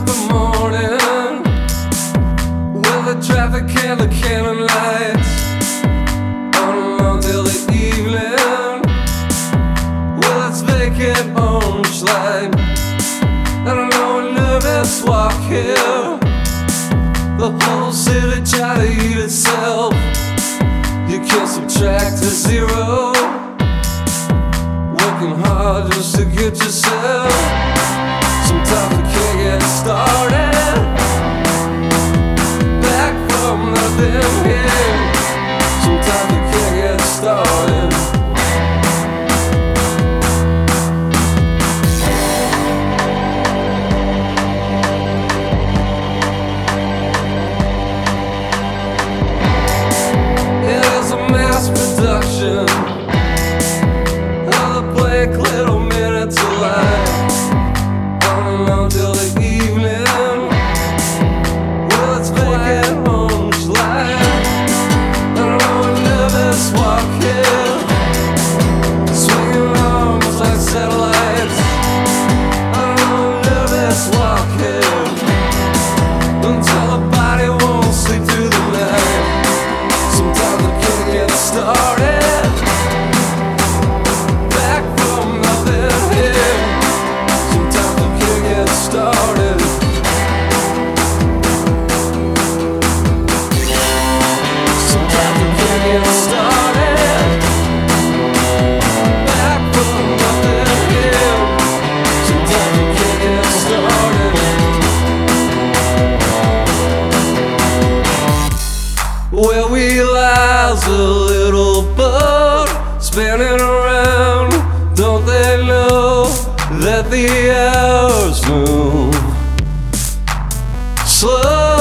up the morning with the traffic and the cannon lights, on until the evening with its vacant orange light. I don't know a nervous walk here. The whole city try to eat itself. You can't subtract to zero, working hard just to get yourself. Sometimes you can't get started, back from nothing here. Sometimes you can't get started. Production of the blank little minutes of life, on and on till the evening with its vacant orange light. I don't know a nervous walk here, swinging arms like satellites. I don't know a nervous walk here, until the body won't sleep through the night. Sometimes I can't get started, back from nothing here. Sometimes I can't get started. Sometimes I can't get started, back from nothing here. Sometimes I can't get started. Where we lies a little bird spinning around. Don't they know that the hours move slow?